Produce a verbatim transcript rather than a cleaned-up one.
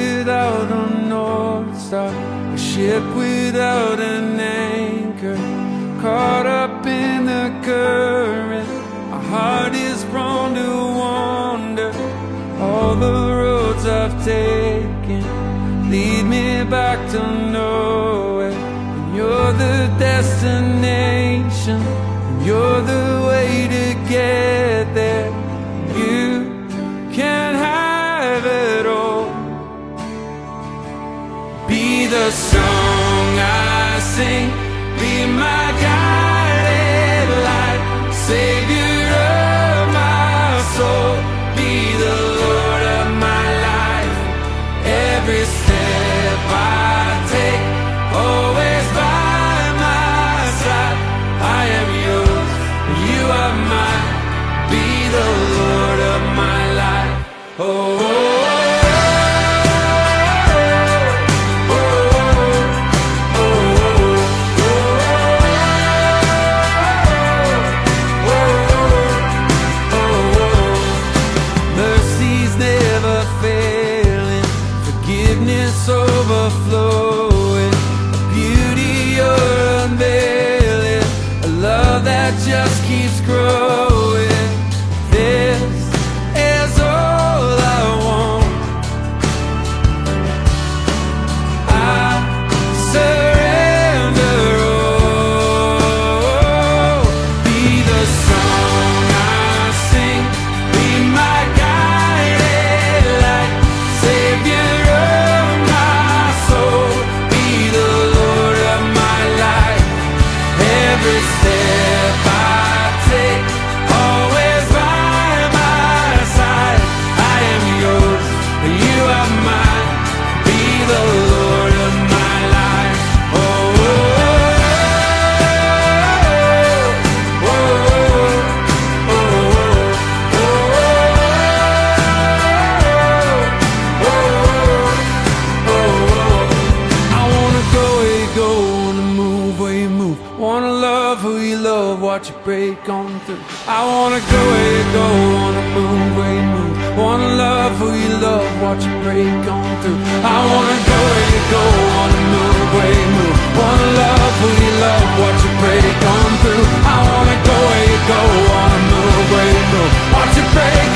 without a north star, a ship without an anchor, caught up in the current. My heart is prone to wander. All the roads I've taken lead me back to nowhere. And you're the destination, and you're the way to get there. You can have it all. Be the song I sing, be my guided light, Savior of my soul, be the Lord of my life. Every step I take, always by my side. I am yours, you are mine, be the Lord of my life. Oh, oh, oh, oh, oh, oh, oh, oh. Mercy's never failing, forgiveness overflowing, a beauty you're unveiling, a love that just keeps growing. This is all I want. I surrender all. Be the song I sing, be my guided light, Savior of my soul, be the Lord of my life. Every step I take, always by my side. I am yours, you are mine, be the Lord of my life. Oh, oh, oh, oh, oh, oh, oh, oh. I wanna go where you go, wanna move where you move, wanna love who you love, watch it break on through. I wanna go where you go, wanna move where you move, wanna love who you love, watch it break on through. I wanna go where you go, wanna move where you move, wanna love who you love, watch it break on through. I wanna go where you go, wanna move where you move, watch it break